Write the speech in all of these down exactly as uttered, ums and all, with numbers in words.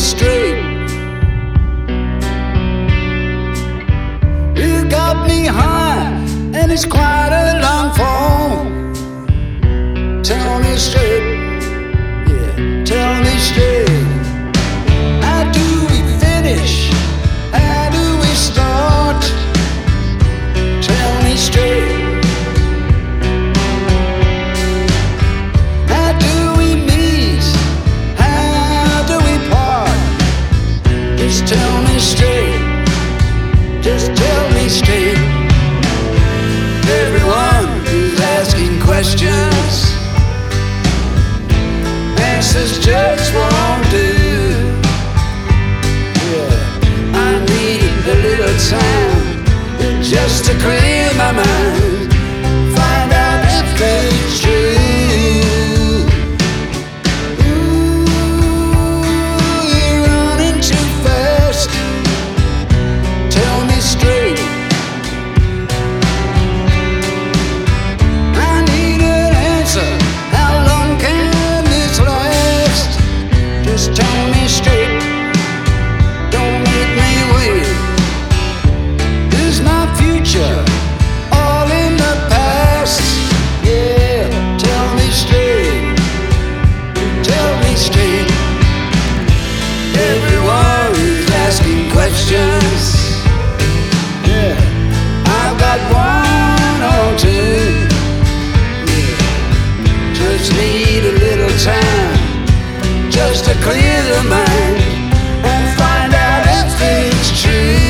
straight. You got me high, and it's quite a long fall. Tell me straight, yeah, tell me straight. How do we finish? How do we start? Tell me straight. How do we meet? How do we part? Just tell me straight. Just tell me straight. Everyone is asking questions, answers just won't do. Yeah, I need a little time just to clear my mind, find out if it's true. Ooh, you're running too fast. Tell me straight. I need an answer. How long can this last? Just tell me straight. Don't make me wait. Is my future all in the past? Yeah, tell me straight. Tell me straight. Everyone is asking questions. Yeah, I've got one or two. Yeah, just need a little time just to clear the mind and find out if it's true.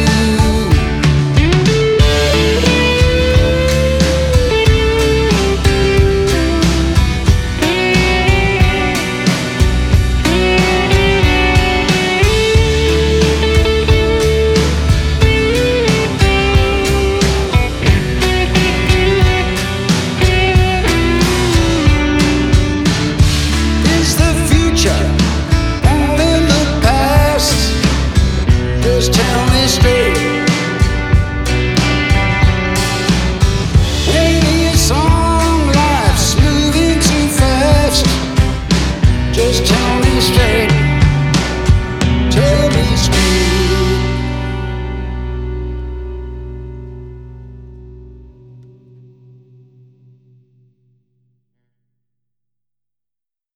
Is the future all in the past? Just tell me straight. Maybe it's on, life's moving too fast. Just tell me straight. Tell me straight.